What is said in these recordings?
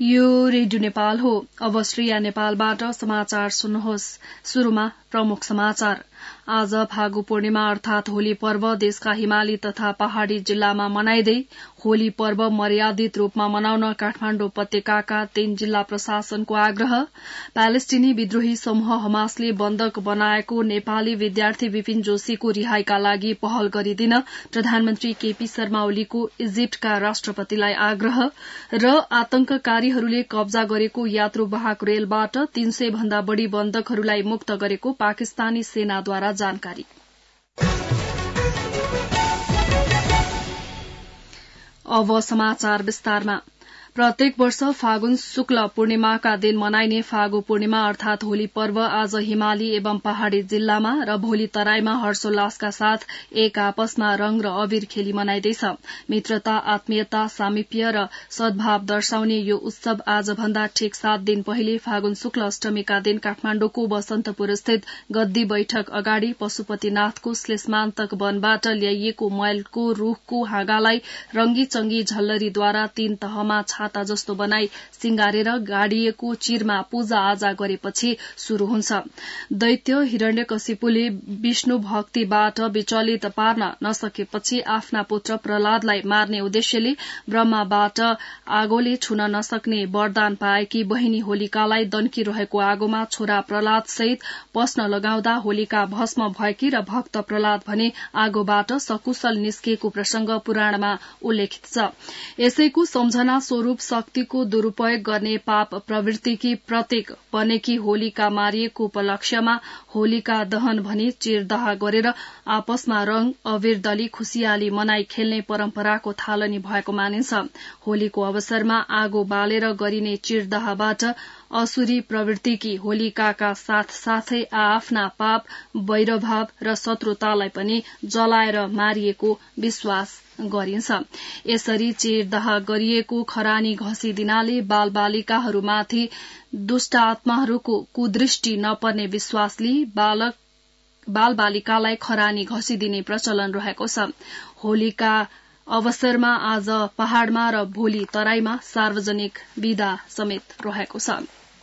यो रेडियो नेपाल हो। अब श्रेया नेपालबाट समाचार सुन्नुहोस्। शुरूमा प्रमुख समाचार। आज फागु पूर्णिमा अर्थात होली पर्व देशका हिमाली तथा पहाड़ी जिल्लामा मनाइँदै होली पर्व मर्यादित रूपमा मनाउन काठमाडौँ उपत्यकाका 3 जिल्ला प्रशासनको आग्रह। प्यालेस्टिनी विद्रोही समूह हमासले बन्धक बनाएको नेपाली विद्यार्थी विपिन जोशीको रिहाईका लागि पहल गरिदिन प्रधानमन्त्री केपी शर्मा ओलीको इजिप्टका राष्ट्रपतिलाई आग्रह र आतंककारीहरूले कब्जा गरेको यात्रुवाहक रेलबाट 300 भन्दा बढ़ी बन्धकहरूलाई मुक्त गरेको पाकिस्तानी सेनाद्वारा जानकारी। अब समाचार विस्तारमा। प्रत्येक वर्ष फागुन शुक्ल पूर्णिमाका दिन मनाइने फागु पूर्णिमा अर्थात होली पर्व आज हिमाली एवं पहाड़ी जिल्लामा र भोलि तराईमा हर्षोल्लासका साथ एक आपसमा रंग र अबीर खेली मनाइँदैछ। मित्रता, आत्मीयता, सामिप्य र सद्भाव दर्शाउने यो उत्सव आजभन्दा ठिक 7 दिन पहिले फागुन शुक्ल अष्टमीका दिन काठमाण्डुको बसन्तपुर स्थित गद्दी बैठक अगाडि पशुपतिनाथको श्लेषमान्तक वनबाट ल्याइएको मैलको रूखको हाँगालाई रंगी चंगी झल्लरीद्वारा 3 तहमा छाता जस्तो बनाई सिंगारेर गाडिएको चिरमा पूजा आजा गरेपछि शुरू हुन्छ। दैत्य हिरण्यकशिपुले विष्णु भक्तिबाट विचलित पार्न नसकेपछि आफ्ना पुत्र प्रहलादलाई मार्ने उद्देश्यले ब्रह्माबाट आगोले छुन नसक्ने वरदान पाएकी बहिनी होलिकालाई दन्किरहेको आगोमा छोरा प्रहलाद सहित पस्न लगाउँदा होलिका भस्म भएकी र भक्त प्रहलाद भने आगोबाट सकुशल निस्किएको प्रसंग पुराणमा उल्लेखित छ। यसैको सम्झना स्वरूप शक्तिको दुरूपयोग गर्ने पाप प्रवृत्तिकी प्रतीक बनेकी होलिका मारिएको उपलक्ष्यमा होलिका दहन भनी चिरदाह गरेर आपसमा रंग अबीर दली खुशियाली मनाई खेल्ने परम्पराको थालनी भएको मानिन्छ। होलीको अवसरमा आगो बालेर गरिने चिरदाहबाट असुरी प्रवृत्तिकी होलिकाका साथै आफ्ना पाप, वैरभाव र शत्रुतालाई पनि जलाएर मारिएको विश्वास गरिन्छ। यसरी चिरदाह गरिएको खरानी घसिदिनाले बाल बालिकाहरूमाथि दुष्ट आत्माहरूको कुदृष्टि नपर्ने विश्वासले बाल बालिकालाई खरानी घसिदिने प्रचलन रहेको छ। होलीका अवसरमा आज पहाड़मा र भोलि तराईमा सार्वजनिक विदा समेत रहेको छ।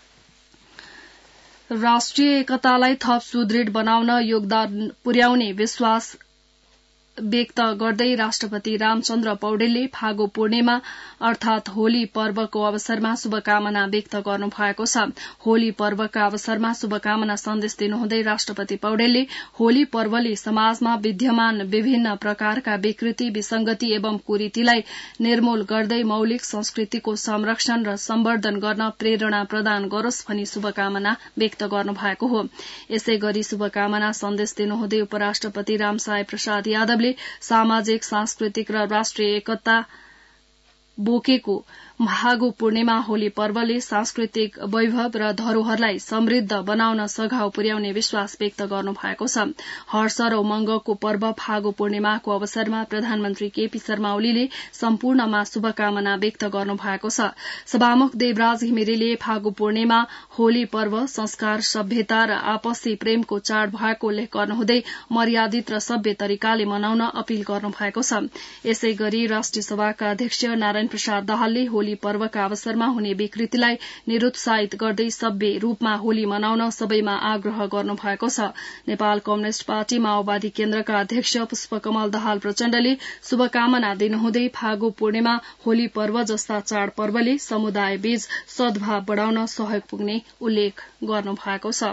राष्ट्रिय एकतालाई थप सुदृढ़ बनाउन योगदान पुर्याउने विश्वास व्यक्त गर्दै राष्ट्रपति रामचन्द्र पौडेलले फागु पूर्णिमा अर्थात होली पर्वको अवसरमा शुभकामना व्यक्त गर्नु भएको छ। होली पर्वका अवसरमा शुभकामना सन्देश दिनुहुँदै राष्ट्रपति पौडेलले होली पर्वले समाजमा विद्यमान विभिन्न प्रकारका विकृति, विसंगति एवं कुरीतिलाई निर्मूल गर्दै मौलिक संस्कृतिको संरक्षण र सम्वर्धन गर्न प्रेरणा प्रदान गरोस् भनी शुभकामना व्यक्त गर्नु भएको हो। यसै गरी शुभकामना सन्देश दिनुहुँदै उपराष्ट्रपति रामसाय प्रसाद यादवले सामाजिक, सांस्कृतिक र राष्ट्रिय एकता बोकेको फागु पूर्णिमा होली पर्वले सांस्कृतिक वैभव र धरोहरलाई समृद्ध बनाउन सघाउ पुर्याउने विश्वास व्यक्त गर्नु भएको छ। हर्ष र उमंगको पर्व फागु पूर्णिमाको अवसरमा प्रधानमन्त्री केपी शर्मा ओलीले सम्पूर्णमा शुभकामना व्यक्त गर्नु भएको छ। सभामुख देवराज घिमिरेले फागु पूर्णिमा होली पर्व संस्कार, सभ्यता र आपसी प्रेमको चाड भएको उल्लेख गर्नुहुँदै मर्यादित र सभ्य तरिकाले मनाउन अपील गर्नु भएको छ। यसै गरी राष्ट्रिय सभाका अध्यक्ष नारायण प्रसाद दाहालले होली पर्वका अवसरमा हुने विकृतिलाई निरुत्साहित गर्दै सभ्य रूपमा होली मनाउन सबैमा आग्रह गर्नु भएको छ। नेपाल कम्युनिष्ट पार्टी माओवादी केन्द्रका अध्यक्ष पुष्पकमल दाहाल प्रचण्डले शुभकामना दिनुहुँदै फागु पूर्णिमा, होली पर्व जस्ता चाड पर्वले समुदायबीच सद्भाव बढ़ाउन सहयोग पुग्ने उल्लेख गर्नु भएको छ।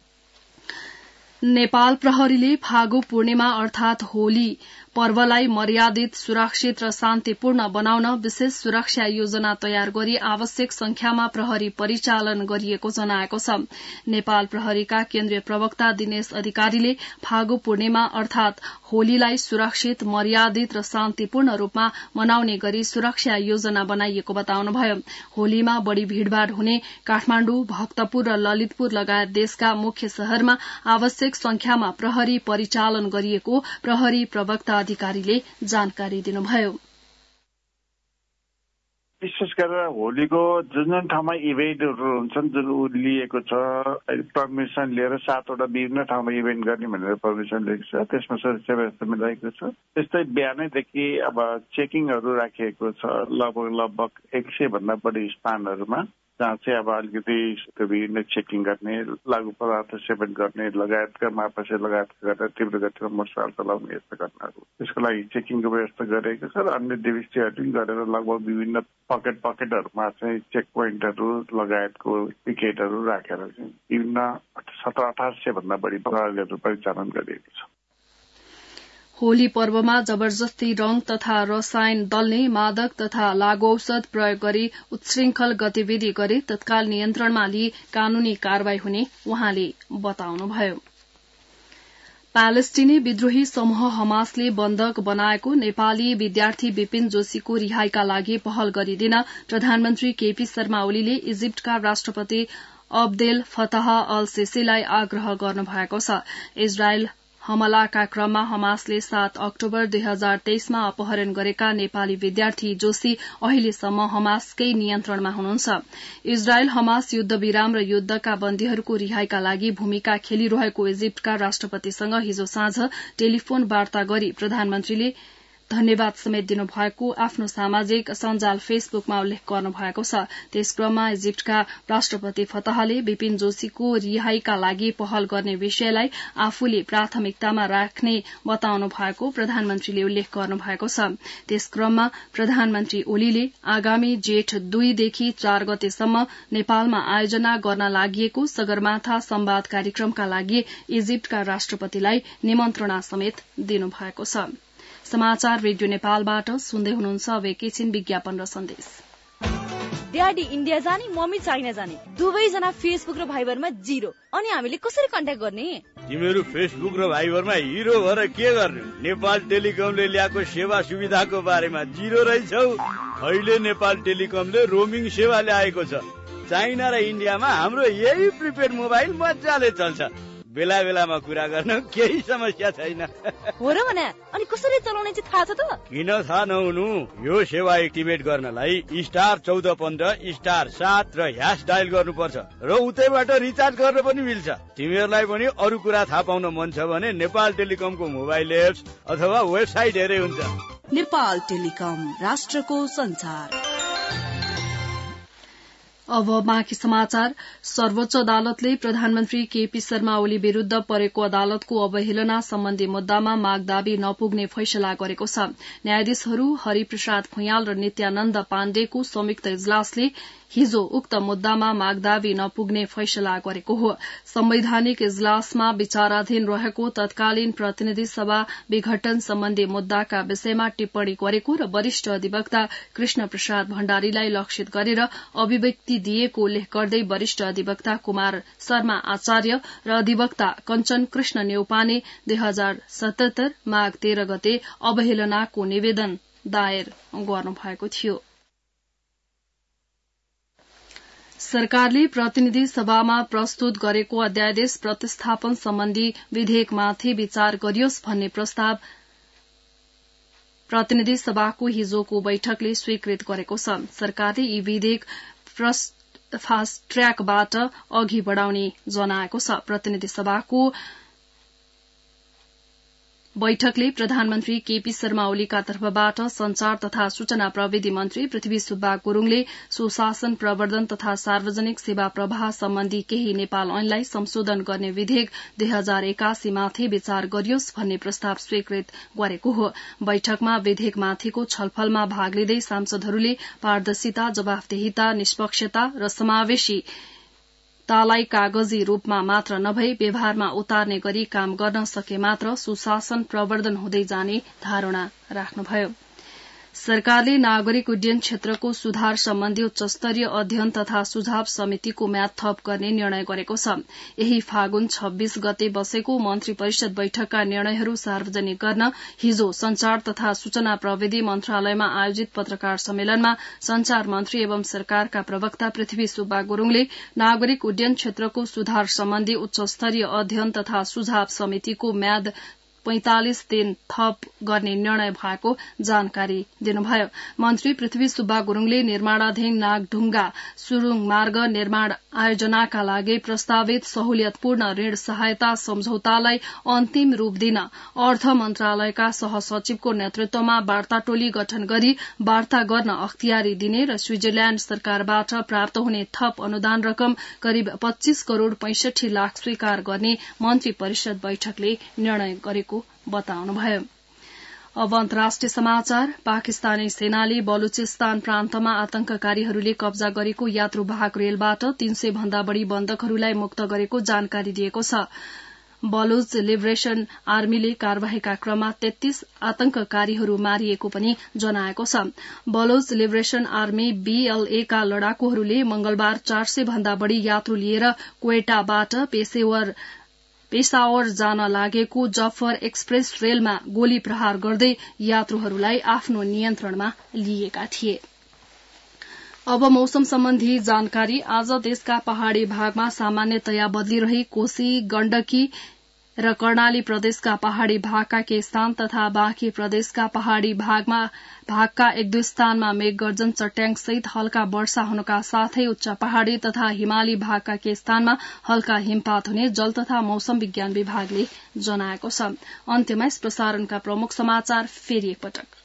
नेपाल प्रहरीले फागु पूर्णिमा अर्थात होली पर्वलाई मर्यादित, सुरक्षित र शान्तिपूर्ण बनाउन विशेष सुरक्षा योजना तयार गरी आवश्यक संख्यामा प्रहरी परिचालन गरिएको जनाएको छ। नेपाल प्रहरीका केन्द्रीय प्रवक्ता दिनेश अधिकारीले फागु पूर्णिमा अर्थात होलीलाई सुरक्षित, मर्यादित र शान्तिपूर्ण रूपमा मनाउने गरी सुरक्षा योजना बनाइएको बताउनुभयो। होलीमा बढ़ी भीड़भाड़ हुने काठमाण्डु, भक्तपुर र ललितपुर लगायत देशका मुख्य शहरमा आवश्यक संख्यामा प्रहरी परिचालन गरिएको प्रहरी प्रवक्ता अधिकारीले जानकारी दिनुभयो। विशेष गरेर होलीको जुन जुन ठाउँमा इभेन्टहरू हुन्छन् जुन लिएको छ पर्मिसन लिएर 7 वटा विभिन्न ठाउँमा इभेन्ट गर्ने भनेर पर्मिसन लिएको छ, त्यसमा सुरक्षा व्यवस्था मिलाएको छ। त्यस्तै बिहानैदेखि अब चेकिङहरू राखिएको छ लगभग 100 भन्दा बढी स्थानहरूमा, जहाँ चाहिँ अब अलिकति विभिन्न चेकिङ गर्ने, लागु पदार्थ सेवन गर्ने लगायतका मापसे लगायतका गरेर तीव्र गतिमा मोटरसाइकल चलाउने यस्ता घटनाहरू, त्यसको लागि चेकिङको व्यवस्था गरेको छ। र अन्य डिभिस्टीहरू गरेर लगभग विभिन्न पकेटहरूमा चाहिँ चेक पोइन्टहरू लगायतको पिकेटहरू राखेर चाहिँ विभिन्न 1700-1800 भन्दा बढी प्रहरीहरू परिचालन गरिएको छ। होली पर्वमा जबरजस्ती रंग तथा रसायन दल्ने, मादक तथा लागू औषध प्रयोग गरी उच्छृंखल गतिविधि गरे तत्काल नियन्त्रणमा लिई कानूनी कार्वाही हुने उहाँले बताउनुभयो। प्यालेस्टिनी विद्रोही समूह हमासले बन्धक बनाएको नेपाली विद्यार्थी विपिन जोशीको रिहाईका लागि पहल गरिदिन प्रधानमन्त्री केपी शर्मा ओलीले इजिप्टका राष्ट्रपति अब्देल फताह अल सिसीलाई आग्रह गर्नुभएको छ। इजरायल हमलाका क्रममा हमासले 7 अक्टोबर 2023 मा अपहरण गरेका नेपाली विद्यार्थी जोशी अहिलेसम्म हमासकै नियन्त्रणमा हुनुहुन्छ। इजरायल हमास युद्ध विराम र युद्धका बन्दीहरूको रिहाईका लागि भूमिका खेलिरहेको इजिप्टका राष्ट्रपतिसँग हिजो साँझ टेलिफोन वार्ता गरी प्रधानमन्त्रीले धन्यवाद समेत दिनुभएको आफ्नो सामाजिक सञ्जाल फेसबुकमा उल्लेख गर्नुभएको छ। त्यस क्रममा इजिप्टका राष्ट्रपति फताहले विपिन जोशीको रिहाईका लागि पहल गर्ने विषयलाई आफूले प्राथमिकतामा राख्ने बताउनु भएको प्रधानमन्त्रीले उल्लेख गर्नुभएको छ। त्यस क्रममा प्रधानमन्त्री ओलीले आगामी जेठ 2 देखि 4 गतेसम्म नेपालमा आयोजना गर्न लागि सगरमाथा संवाद कार्यक्रमका लागि इजिप्टका राष्ट्रपतिलाई निमन्त्रणा समेत दिनुभएको छ। समाचार रेडियो नेपालबाट सुन्दै हुनुहुन्छ। अब एकैछिन विज्ञापन र सन्देश। ड्याडी इन्डिया जाने, मम्मी चाइना जाने, दुवैजना फेसबुक र भाइबरमा 0। अनि हामीले कसरी कन्ट्याक्ट गर्ने? तिमीहरू फेसबुक र भाइबरमा हिरो भएर के गर्ने? नेपाल टेलिकमले ल्याएको सेवा सुविधाको बारेमा 0 रहेछौ। अहिले नेपाल टेलिकमले रोमिङ सेवा ल्याएको छ। चाइना र इन्डियामा हाम्रो यही प्रिपेड मोबाइल मजाले चल्छ। बेला बेलामा कुरा गर्न केही समस्या छैन। हो र भने अनि कसरी चलाउने चाहिँ थाहा छ त? किन थाहा नहुनु? यो सेवा एक्टिभेट गर्नलाई *1414*7 र # डायल गर्नुपर्छ र उतैबाट रिचार्ज गर्न पनि मिल्छ। तिमीहरूलाई पनि अरू कुरा थाहा पाउन मन छ भने नेपाल टेलिकमको मोबाइल एप्स अथवा वेबसाइट हेरे हुन्छ। नेपाल टेलिकम, राष्ट्रको संचार। अब बाँकी समाचार। सर्वोच्च अदालतले प्रधानमन्त्री केपी शर्मा ओली विरूद्ध परेको अदालतको अवहेलना सम्बन्धी मुद्दामा मागदाबी नपुग्ने फैसला गरेको छ। न्यायाधीशहरू हरिप्रसाद भुइँयाल र नित्यानन्द पाण्डेको संयुक्त इजलासले हिजो उक्त मुद्दामा मागदाबी नपुग्ने फैसला गरेको हो। संवैधानिक इजलासमा विचाराधीन रहेको तत्कालीन प्रतिनिधि सभा विघटन सम्बन्धी मुद्दाका विषयमा टिप्पणी गरेको र वरिष्ठ अधिवक्ता कृष्ण प्रसाद भण्डारीलाई लक्षित गरेर अभिव्यक्ति दिएको उल्लेख गर्दै वरिष्ठ अधिवक्ता कुमार शर्मा आचार्य र अधिवक्ता कञ्चन कृष्ण न्यौपाने 2077 माघ 13 गते अवहेलनाको निवेदन दायर गर्नुभएको थियो। सरकारले प्रतिनिधि सभामा प्रस्तुत गरेको अध्यादेश प्रतिस्थापन सम्बन्धी विधेयकमाथि विचार गरियोस् भन्ने प्रस्ताव प्रतिनिधि सभाको हिजोको बैठकले स्वीकृत गरेको छ। सरकारले यी विधेयक फास्ट ट्र्याकबाट अघि बढ़ाउने जनाएको छ। प्रतिनिधि सभाको बैठकले प्रधानमन्त्री केपी शर्मा ओलीका तर्फबाट संचार तथा सूचना प्रविधि मन्त्री पृथ्वी सुब्बा गुरूङले सुशासन प्रवर्धन तथा सार्वजनिक सेवा प्रवाह सम्बन्धी केही नेपाल ऐनलाई संशोधन गर्ने विधेयक 2081 माथि विचार गरियोस् भन्ने प्रस्ताव स्वीकृत गरेको हो। बैठकमा विधेयकमाथिको छलफलमा भाग लिँदै सांसदहरूले पारदर्शिता, जवाफदेहिता, निष्पक्षता र समावेशी तालाई कागजी रूपमा मात्र नभई व्यवहारमा उतार्ने गरी काम गर्न सके मात्र सुशासन प्रवर्धन हुँदै जाने धारणा राख्नुभयो। सरकारले नागरिक उड्डयन क्षेत्रको सुधार सम्बन्धी उच्चस्तरीय अध्ययन तथा सुझाव समितिको म्याद थप गर्ने निर्णय गरेको छ। यही फागुन 26 गते बसेको मन्त्री परिषद बैठकका निर्णयहरू सार्वजनिक गर्न हिजो संचार तथा सूचना प्रविधि मन्त्रालयमा आयोजित पत्रकार सम्मेलनमा संचार मन्त्री एवं सरकारका प्रवक्ता पृथ्वी सुब्बा गुरूङले नागरिक उड्डयन क्षेत्रको सुधार सम्बन्धी उच्चस्तरीय अध्ययन तथा सुझाव समितिको म्याद 45 दिन थप गर्ने निर्णय भएको जानकारी दिनुभयो। मन्त्री पृथ्वी सुब्बा गुरूङले निर्माणाधीन नागढुङ्गा सुरुङ मार्ग निर्माण आयोजनाका लागि प्रस्तावित सहुलियतपूर्ण ऋण सहायता सम्झौतालाई अन्तिम रूप दिन अर्थ मन्त्रालयका सहसचिवको नेतृत्वमा वार्ता टोली गठन गरी वार्ता गर्न अख्तियारी दिने र स्विजरल्याण्ड सरकारबाट प्राप्त हुने थप अनुदान रकम करिब 25 करोड़ 65 लाख स्वीकार गर्ने मन्त्री परिषद बैठकले निर्णय गरेको बताउनुभयो। अब अन्तर्राष्ट्रिय समाचार। पाकिस्तानी सेनाले बलुचिस्तान प्रान्तमा आतंककारीहरूले कब्जा गरेको यात्रुवाहक रेलबाट 300 भन्दा बढ़ी बन्दकहरूलाई मुक्त गरेको जानकारी दिएको छ। बलुच लिबरेशन आर्मीले कार्यवाहीका क्रममा 33 आतंककारीहरू मारिएको पनि जनाएको छ। बलुच लिबरेशन आर्मी BLA का लडाकुहरूले मंगलबार 400 भन्दा बढ़ी यात्रु लिएर क्वेटाबाट पेशावर जान लागेको जफर एक्सप्रेस रेलमा गोली प्रहार गर्दै यात्रुहरूलाई आफ्नो नियन्त्रणमा लिएका थिए। अब मौसम सम्बन्धी जानकारी। आज देशका पहाड़ी भागमा सामान्यतया बदलिरही कोशी, गण्डकी र कर्णाली प्रदेशका पहाड़ी भागका केही स्थान तथा बाँकी प्रदेशका पहाड़ी भागका एक दुई स्थानमा मेघगर्जन चट्याङ सहित हल्का वर्षा हुनुका साथै उच्च पहाड़ी तथा हिमाली भागका केही स्थानमा हल्का हिमपात हुने जल तथा मौसम विज्ञान विभागले जनाएको छ। अन्त्यमा यस प्रसारणका प्रमुख समाचार फेरि एकपटक।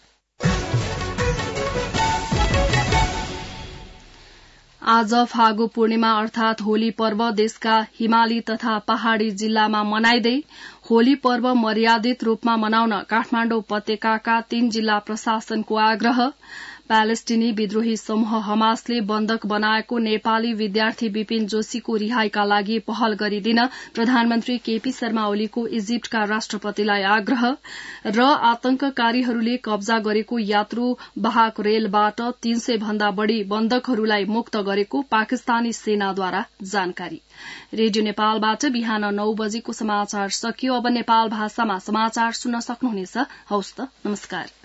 आज फागु पूर्णिमा अर्थात होली पर्व देशका हिमाली तथा पहाड़ी जिल्लामा मनाइँदै होली पर्व मर्यादित रूपमा मनाउन काठमाण्डु उपत्यकाका 3 जिल्ला प्रशासनको आग्रह। प्यालेस्टिनी विद्रोही समूह हमासले बन्धक बनाएको नेपाली विद्यार्थी विपिन जोशीको रिहाईका लागि पहल गरिदिन प्रधानमन्त्री केपी शर्मा ओलीको इजिप्टका राष्ट्रपतिलाई आग्रह र आतंककारीहरूले कब्जा गरेको यात्रुवाहक रेलबाट 300 भन्दा बढ़ी बन्धकहरूलाई मुक्त गरेको पाकिस्तानी सेनाद्वारा जानकारी। रेडियो नेपालबाट बिहान 9 बजेको समाचार सकियो। अब नेपाल भाषामा समाचार सुन्न सक्नुहुनेछ। हवस् त, नमस्कार।